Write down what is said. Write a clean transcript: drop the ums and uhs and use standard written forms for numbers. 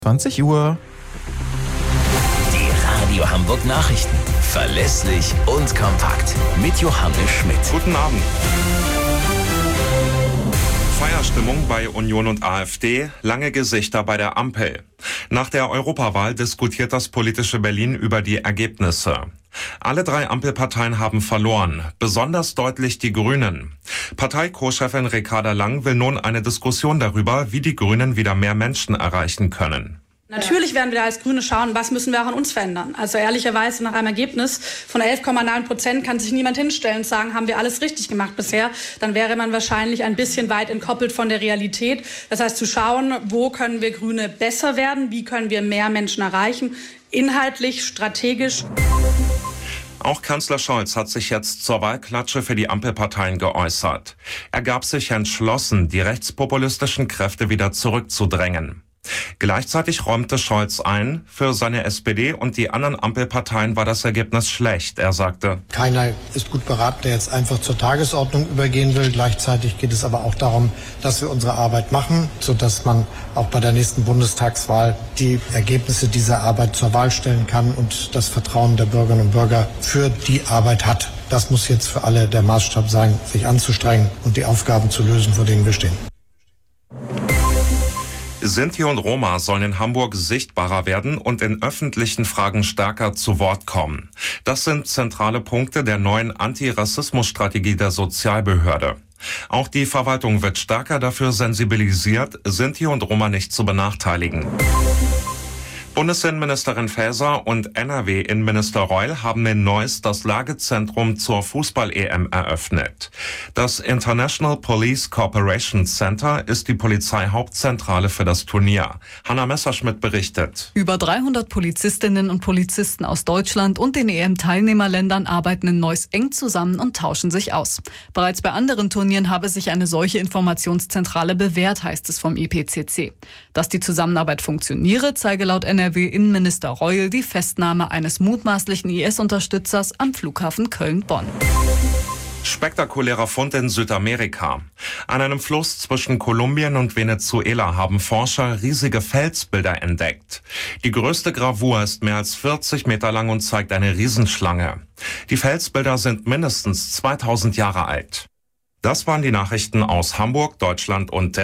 20 Uhr. Die Radio Hamburg Nachrichten. Verlässlich und kompakt. Mit Johannes Schmidt. Guten Abend. Feierstimmung bei Union und AfD, lange Gesichter bei der Ampel. Nach der Europawahl diskutiert das politische Berlin über die Ergebnisse. Alle drei Ampelparteien haben verloren, besonders deutlich die Grünen. Partei-Co-Chefin Ricarda Lang will nun eine Diskussion darüber, wie die Grünen wieder mehr Menschen erreichen können. Natürlich werden wir als Grüne schauen, was müssen wir auch an uns verändern. Also ehrlicherweise nach einem Ergebnis von 11,9% kann sich niemand hinstellen und sagen, haben wir alles richtig gemacht bisher. Dann wäre man wahrscheinlich ein bisschen weit entkoppelt von der Realität. Das heißt zu schauen, wo können wir Grüne besser werden, wie können wir mehr Menschen erreichen, inhaltlich, strategisch. Auch Kanzler Scholz hat sich jetzt zur Wahlklatsche für die Ampelparteien geäußert. Er gab sich entschlossen, die rechtspopulistischen Kräfte wieder zurückzudrängen. Gleichzeitig räumte Scholz ein, für seine SPD und die anderen Ampelparteien war das Ergebnis schlecht. Er sagte: Keiner ist gut beraten, der jetzt einfach zur Tagesordnung übergehen will. Gleichzeitig geht es aber auch darum, dass wir unsere Arbeit machen, sodass man auch bei der nächsten Bundestagswahl die Ergebnisse dieser Arbeit zur Wahl stellen kann und das Vertrauen der Bürgerinnen und Bürger für die Arbeit hat. Das muss jetzt für alle der Maßstab sein, sich anzustrengen und die Aufgaben zu lösen, vor denen wir stehen. Sinti und Roma sollen in Hamburg sichtbarer werden und in öffentlichen Fragen stärker zu Wort kommen. Das sind zentrale Punkte der neuen Antirassismusstrategie der Sozialbehörde. Auch die Verwaltung wird stärker dafür sensibilisiert, Sinti und Roma nicht zu benachteiligen. Bundesinnenministerin Faeser und NRW-Innenminister Reul haben in Neuss das Lagezentrum zur Fußball-EM eröffnet. Das International Police Cooperation Center ist die Polizeihauptzentrale für das Turnier. Hanna Messerschmidt berichtet. Über 300 Polizistinnen und Polizisten aus Deutschland und den EM-Teilnehmerländern arbeiten in Neuss eng zusammen und tauschen sich aus. Bereits bei anderen Turnieren habe sich eine solche Informationszentrale bewährt, heißt es vom IPCC. Dass die Zusammenarbeit funktioniere, zeige laut NRW-Innenminister Reul die Festnahme eines mutmaßlichen IS-Unterstützers am Flughafen Köln-Bonn. Spektakulärer Fund in Südamerika. An einem Fluss zwischen Kolumbien und Venezuela haben Forscher riesige Felsbilder entdeckt. Die größte Gravur ist mehr als 40 Meter lang und zeigt eine Riesenschlange. Die Felsbilder sind mindestens 2000 Jahre alt. Das waren die Nachrichten aus Hamburg, Deutschland und